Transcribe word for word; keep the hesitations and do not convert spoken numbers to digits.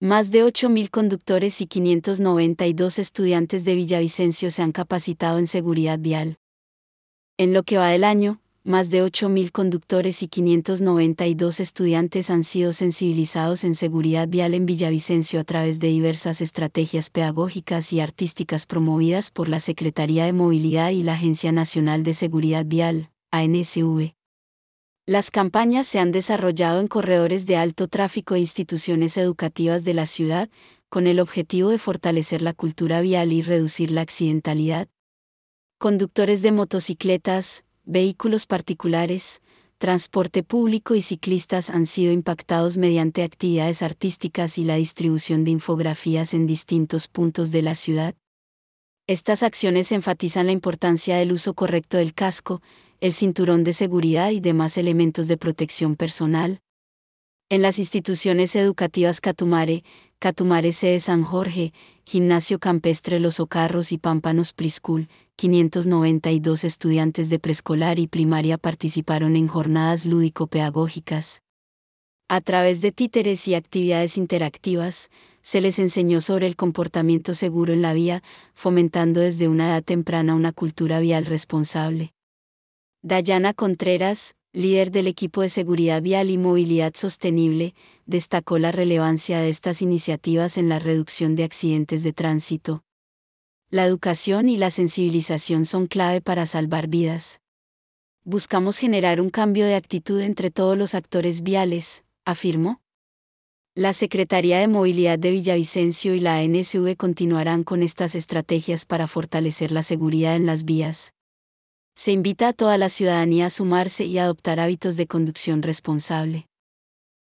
Más de ocho mil conductores y quinientos noventa y dos estudiantes de Villavicencio se han capacitado en seguridad vial. En lo que va del año, más de ocho mil conductores y quinientos noventa y dos estudiantes han sido sensibilizados en seguridad vial en Villavicencio a través de diversas estrategias pedagógicas y artísticas promovidas por la Secretaría de Movilidad y la Agencia Nacional de Seguridad Vial, A N S V. Las campañas se han desarrollado en corredores de alto tráfico e instituciones educativas de la ciudad, con el objetivo de fortalecer la cultura vial y reducir la accidentalidad. Conductores de motocicletas, vehículos particulares, transporte público y ciclistas han sido impactados mediante actividades artísticas y la distribución de infografías en distintos puntos de la ciudad. Estas acciones enfatizan la importancia del uso correcto del casco, el cinturón de seguridad y demás elementos de protección personal. En las instituciones educativas Catumare, Catumare Sede San Jorge, Gimnasio Campestre Los Ocarros y Pámpanos Preschool, quinientos noventa y dos estudiantes de preescolar y primaria participaron en jornadas lúdico-pedagógicas. A través de títeres y actividades interactivas, se les enseñó sobre el comportamiento seguro en la vía, fomentando desde una edad temprana una cultura vial responsable. Dayana Contreras, líder del equipo de seguridad vial y movilidad sostenible, destacó la relevancia de estas iniciativas en la reducción de accidentes de tránsito. La educación y la sensibilización son clave para salvar vidas. Buscamos generar un cambio de actitud entre todos los actores viales, afirmó. La Secretaría de Movilidad de Villavicencio y la A N S V continuarán con estas estrategias para fortalecer la seguridad en las vías. Se invita a toda la ciudadanía a sumarse y a adoptar hábitos de conducción responsable.